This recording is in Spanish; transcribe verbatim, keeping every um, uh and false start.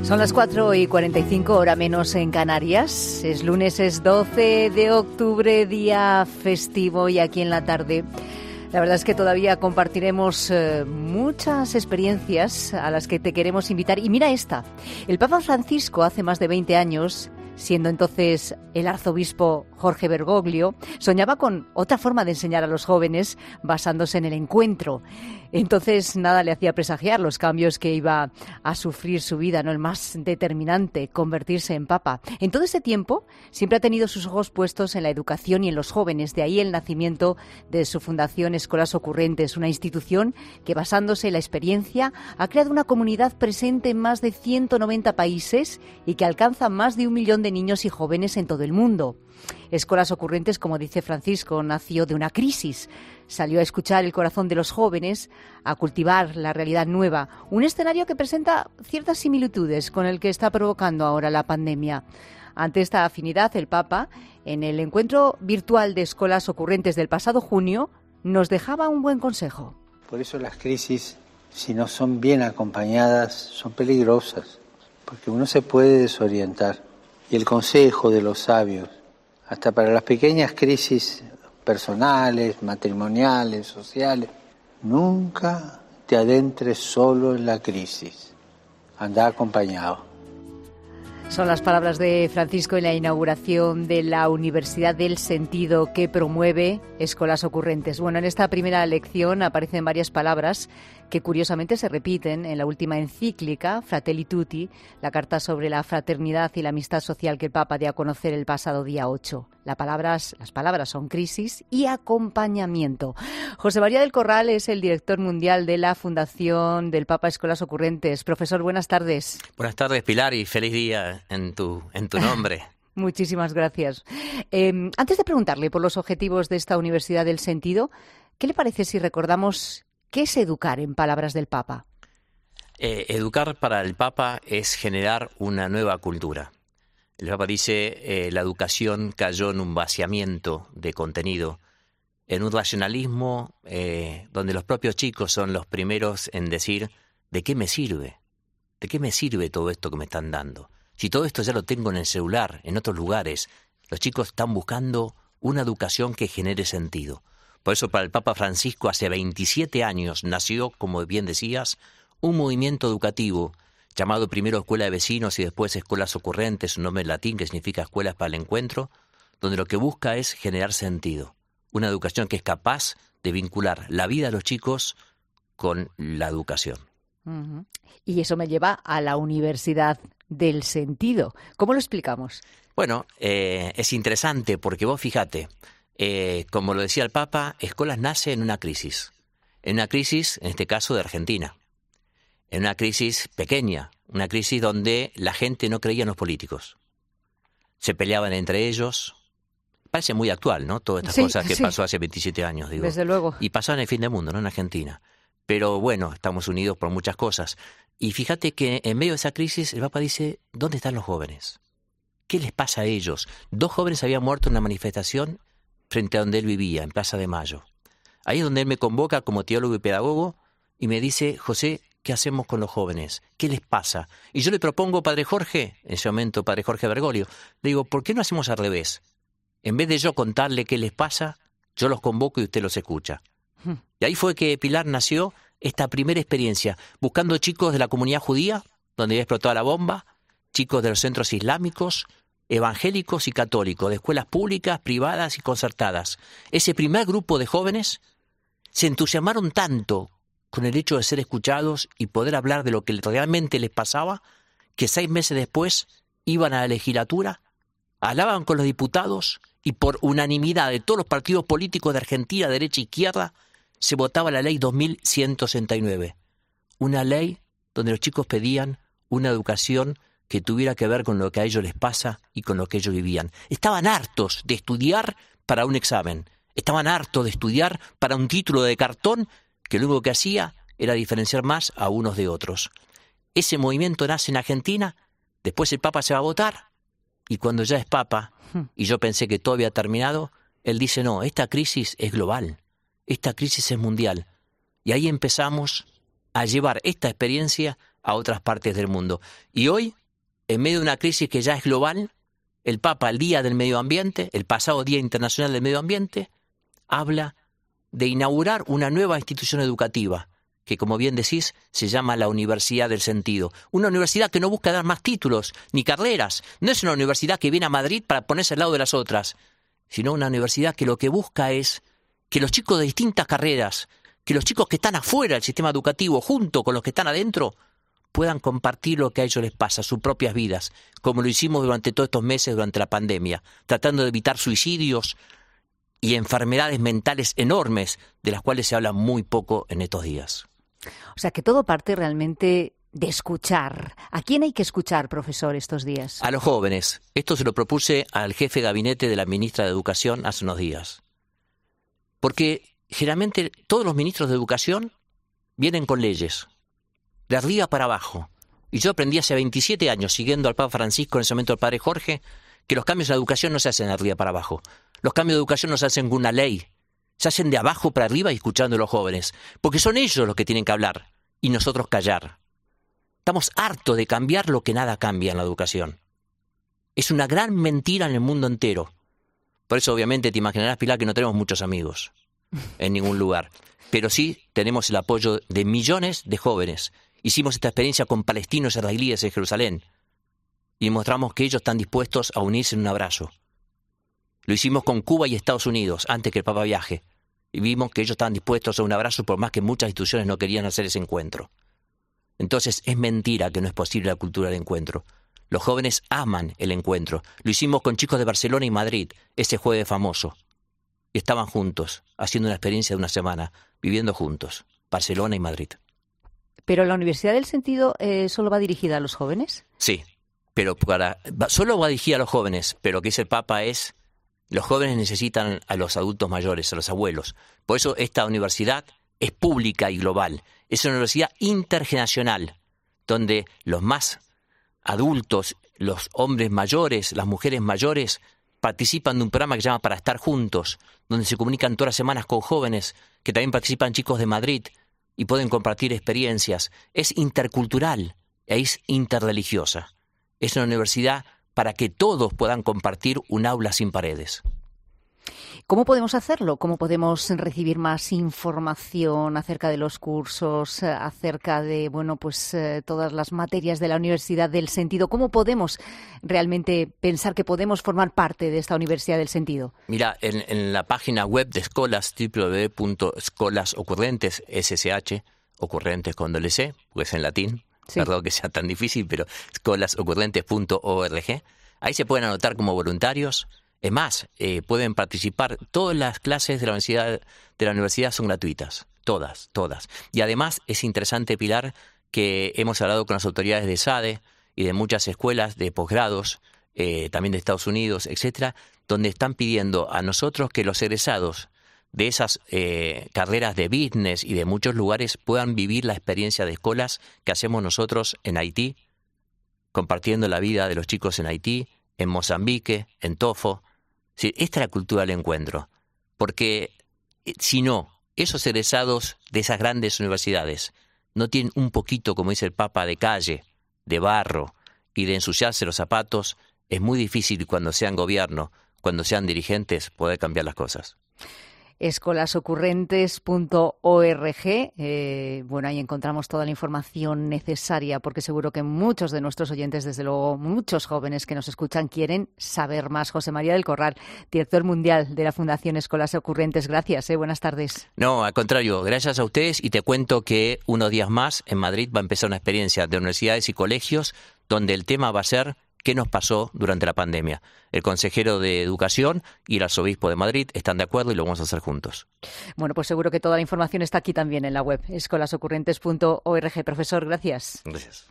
Son las cuatro y cuarenta y cinco, hora menos en Canarias. Es lunes, es doce de octubre, día festivo, y aquí en la tarde la verdad es que todavía compartiremos eh, muchas experiencias a las que te queremos invitar. Y mira esta, el Papa Francisco hace más de veinte años, siendo entonces el arzobispo Jorge Bergoglio, soñaba con otra forma de enseñar a los jóvenes basándose en el encuentro. Entonces nada le hacía presagiar los cambios que iba a sufrir su vida, ¿no? El más determinante, convertirse en papa. En todo ese tiempo siempre ha tenido sus ojos puestos en la educación y en los jóvenes. De ahí el nacimiento de su fundación Escolas Ocurrentes, una institución que, basándose en la experiencia, ha creado una comunidad presente en más de ciento noventa países y que alcanza más de un millón de niños y jóvenes en todo el mundo. Escolas Ocurrentes, como dice Francisco, nació de una crisis. Salió a escuchar el corazón de los jóvenes, a cultivar la realidad nueva, un escenario que presenta ciertas similitudes con el que está provocando ahora la pandemia. Ante esta afinidad, el Papa, en el encuentro virtual de Escolas Ocurrentes del pasado junio, nos dejaba un buen consejo. Por eso las crisis, si no son bien acompañadas, son peligrosas, porque uno se puede desorientar. Y el consejo de los sabios, hasta para las pequeñas crisis personales, matrimoniales, sociales, nunca te adentres solo en la crisis, anda acompañado. Son las palabras de Francisco en la inauguración de la Universidad del Sentido que promueve Escolas Ocurrentes. Bueno, en esta primera lección aparecen varias palabras que curiosamente se repiten en la última encíclica, Fratelli Tutti, la carta sobre la fraternidad y la amistad social que el Papa dio a conocer el pasado día ocho. Las palabras, las palabras son crisis y acompañamiento. José María del Corral es el director mundial de la Fundación del Papa Escolas Ocurrentes. Profesor, buenas tardes. Buenas tardes, Pilar, y feliz día en tu, en tu nombre. Muchísimas gracias. Eh, antes de preguntarle por los objetivos de esta Universidad del Sentido, ¿qué le parece si recordamos qué es educar en palabras del Papa? Eh, educar para el Papa es generar una nueva cultura. El Papa dice eh, la educación cayó en un vaciamiento de contenido, en un racionalismo eh, donde los propios chicos son los primeros en decir ¿de qué me sirve? ¿De qué me sirve todo esto que me están dando? Si todo esto ya lo tengo en el celular, en otros lugares, los chicos están buscando una educación que genere sentido. Por eso para el Papa Francisco hace veintisiete años nació, como bien decías, un movimiento educativo llamado primero Escuela de Vecinos y después Escolas Ocurrentes, un nombre en latín que significa Escuelas para el Encuentro, donde lo que busca es generar sentido. Una educación que es capaz de vincular la vida de los chicos con la educación. Uh-huh. Y eso me lleva a la Universidad del Sentido. ¿Cómo lo explicamos? Bueno, eh, es interesante porque vos fíjate, eh, como lo decía el Papa, Escolas nace en una crisis. En una crisis, en este caso, de Argentina. En una crisis pequeña, una crisis donde la gente no creía en los políticos. Se peleaban entre ellos. Parece muy actual, ¿no? Todas estas sí, cosas que sí. pasó hace veintisiete años, digo. Desde luego. Y pasó en el fin del mundo, ¿no? En Argentina. Pero bueno, estamos unidos por muchas cosas. Y fíjate que en medio de esa crisis el Papa dice, ¿dónde están los jóvenes? ¿Qué les pasa a ellos? Dos jóvenes habían muerto en una manifestación frente a donde él vivía, en Plaza de Mayo. Ahí es donde él me convoca como teólogo y pedagogo y me dice, José, ¿qué hacemos con los jóvenes? ¿Qué les pasa? Y yo le propongo, Padre Jorge, en ese momento Padre Jorge Bergoglio, le digo, ¿por qué no hacemos al revés? En vez de yo contarle qué les pasa, yo los convoco y usted los escucha. Hmm. Y ahí fue que Pilar nació esta primera experiencia, buscando chicos de la comunidad judía, donde había explotado la bomba, chicos de los centros islámicos, evangélicos y católicos, de escuelas públicas, privadas y concertadas. Ese primer grupo de jóvenes se entusiasmaron tanto con el hecho de ser escuchados y poder hablar de lo que realmente les pasaba, que seis meses después iban a la legislatura, hablaban con los diputados y por unanimidad de todos los partidos políticos de Argentina, derecha e izquierda, se votaba la ley dos mil ciento sesenta y nueve. Una ley donde los chicos pedían una educación que tuviera que ver con lo que a ellos les pasa y con lo que ellos vivían. Estaban hartos de estudiar para un examen. Estaban hartos de estudiar para un título de cartón que lo único que hacía era diferenciar más a unos de otros. Ese movimiento nace en Argentina, después el Papa se va a votar, y cuando ya es Papa, y yo pensé que todo había terminado, él dice, no, esta crisis es global, esta crisis es mundial. Y ahí empezamos a llevar esta experiencia a otras partes del mundo. Y hoy, en medio de una crisis que ya es global, el Papa, el Día del Medio Ambiente, el pasado Día Internacional del Medio Ambiente, habla de inaugurar una nueva institución educativa, que como bien decís, se llama la Universidad del Sentido. Una universidad que no busca dar más títulos ni carreras. No es una universidad que viene a Madrid para ponerse al lado de las otras, sino una universidad que lo que busca es que los chicos de distintas carreras, que los chicos que están afuera del sistema educativo, junto con los que están adentro, puedan compartir lo que a ellos les pasa, sus propias vidas, como lo hicimos durante todos estos meses, durante la pandemia, tratando de evitar suicidios y enfermedades mentales enormes, de las cuales se habla muy poco en estos días. O sea, que todo parte realmente de escuchar. ¿A quién hay que escuchar, profesor, estos días? A los jóvenes. Esto se lo propuse al jefe de gabinete de la ministra de Educación hace unos días. Porque generalmente todos los ministros de Educación vienen con leyes, de arriba para abajo. Y yo aprendí hace veintisiete años, siguiendo al Papa Francisco, en ese momento al Padre Jorge, que los cambios en la educación no se hacen de arriba para abajo. Los cambios de educación no se hacen con una ley. Se hacen de abajo para arriba y escuchando a los jóvenes, porque son ellos los que tienen que hablar y nosotros callar. Estamos hartos de cambiar lo que nada cambia en la educación. Es una gran mentira en el mundo entero. Por eso obviamente te imaginarás, Pilar, que no tenemos muchos amigos en ningún lugar, pero sí tenemos el apoyo de millones de jóvenes. Hicimos esta experiencia con palestinos israelíes en Jerusalén y mostramos que ellos están dispuestos a unirse en un abrazo. Lo hicimos con Cuba y Estados Unidos antes que el Papa viaje. Y vimos que ellos estaban dispuestos a un abrazo por más que muchas instituciones no querían hacer ese encuentro. Entonces es mentira que no es posible la cultura del encuentro. Los jóvenes aman el encuentro. Lo hicimos con chicos de Barcelona y Madrid, ese jueves famoso. Y estaban juntos, haciendo una experiencia de una semana, viviendo juntos, Barcelona y Madrid. ¿Pero la Universidad del Sentido eh, solo va dirigida a los jóvenes? Sí, pero para, solo va dirigida a los jóvenes, pero lo que dice el Papa es... Los jóvenes necesitan a los adultos mayores, a los abuelos. Por eso esta universidad es pública y global. Es una universidad intergeneracional, donde los más adultos, los hombres mayores, las mujeres mayores, participan de un programa que se llama Para Estar Juntos, donde se comunican todas las semanas con jóvenes, que también participan chicos de Madrid y pueden compartir experiencias. Es intercultural, es interreligiosa. Es una universidad para que todos puedan compartir un aula sin paredes. ¿Cómo podemos hacerlo? ¿Cómo podemos recibir más información acerca de los cursos, acerca de, bueno, pues eh, todas las materias de la Universidad del Sentido? ¿Cómo podemos realmente pensar que podemos formar parte de esta Universidad del Sentido? Mira, en, en la página web de Escolas, doble u doble u doble u punto escolas ocurrentes, S S H, ocurrentes con doble C, porque es en latín. Sí. Perdón que sea tan difícil, pero escolas ocurrentes punto org. Ahí se pueden anotar como voluntarios. Es más, eh, pueden participar. Todas las clases de la universidad de la universidad son gratuitas. Todas, todas. Y además es interesante, Pilar, que hemos hablado con las autoridades de S A D E y de muchas escuelas de posgrados, eh, también de Estados Unidos, etcétera, donde están pidiendo a nosotros que los egresados de esas eh, carreras de business y de muchos lugares puedan vivir la experiencia de escuelas que hacemos nosotros en Haití, compartiendo la vida de los chicos en Haití, en Mozambique, en Tofo. Sí, esta es la cultura del encuentro, porque si no, esos egresados de esas grandes universidades no tienen un poquito, como dice el Papa, de calle, de barro y de ensuciarse los zapatos, es muy difícil cuando sean gobierno, cuando sean dirigentes, poder cambiar las cosas. escolas ocurrentes punto org. Eh, bueno, ahí encontramos toda la información necesaria, porque seguro que muchos de nuestros oyentes, desde luego muchos jóvenes que nos escuchan, quieren saber más. José María del Corral, director mundial de la Fundación Escolas Ocurrentes, gracias. Eh, buenas tardes. No, al contrario, gracias a ustedes, y te cuento que unos días más en Madrid va a empezar una experiencia de universidades y colegios donde el tema va a ser ¿qué nos pasó durante la pandemia? El consejero de Educación y el arzobispo de Madrid están de acuerdo y lo vamos a hacer juntos. Bueno, pues seguro que toda la información está aquí también en la web, escolas ocurrentes punto org. Profesor, gracias. Gracias.